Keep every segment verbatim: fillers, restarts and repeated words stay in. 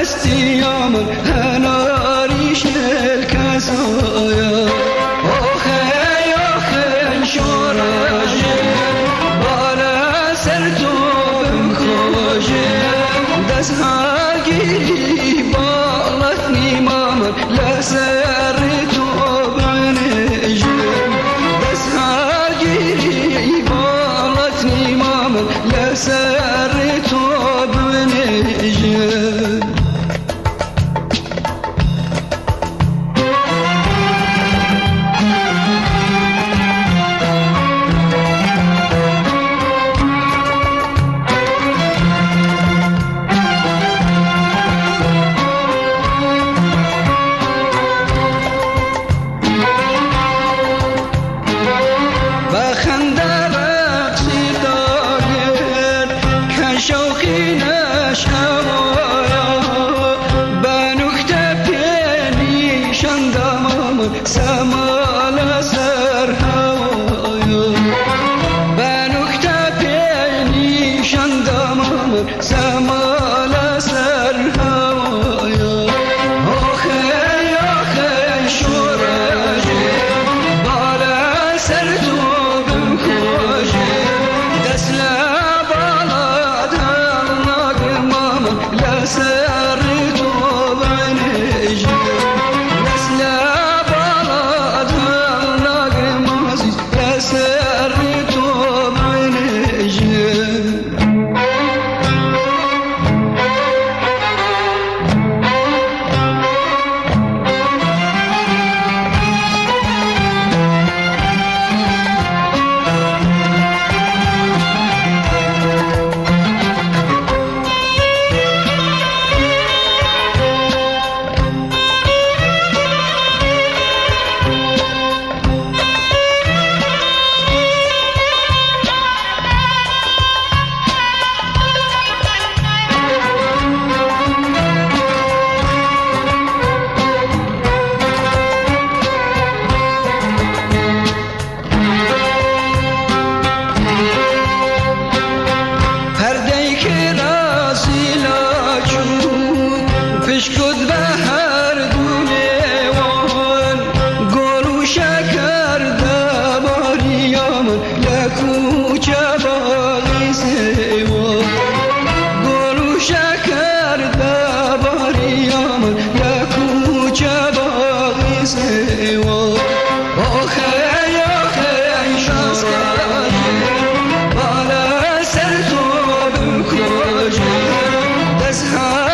استيامن هناريش الكسايا أخي أخي شوراجي بالا سرتو بمخوجي دسها جيري بالتني مامن لا سرتو بعنجي دسها جيري بالتني مامن لا سرتو بعنجي سما سر هوايا بنوك تبيني شندمام سما سر هوايا أخي أخي شوراجي بالا سرتو بمخوجي دسلا بالا دلناك ماما لا سرتو بعنجي دسلا شد به هر دونه وان گل و شکر دباریام لکوچه باقی سوان گل و شکر دباریام لکوچه باقی سوان آخه آخه شاسکاجی بالا سر تو بکوجی دست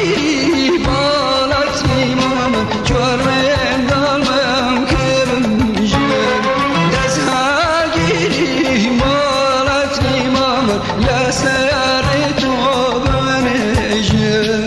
لا سرت وبنجي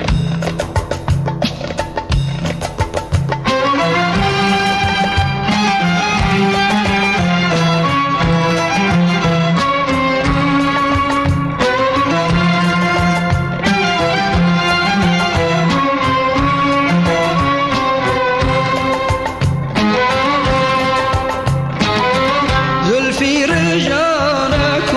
زلفي رجالك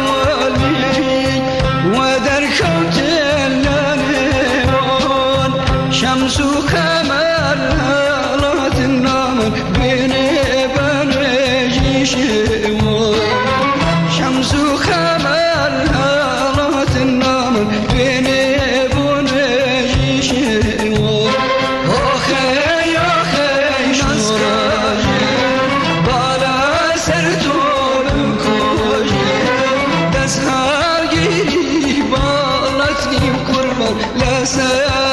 شمس وقمر هالات النمر بيني بنجي شوار شمس وقمر هالات النمر بيني بنجي شوار أخي أخي شوراجي بالا سرتو بمخوجي دسها جيري بالتني بقربان لا سر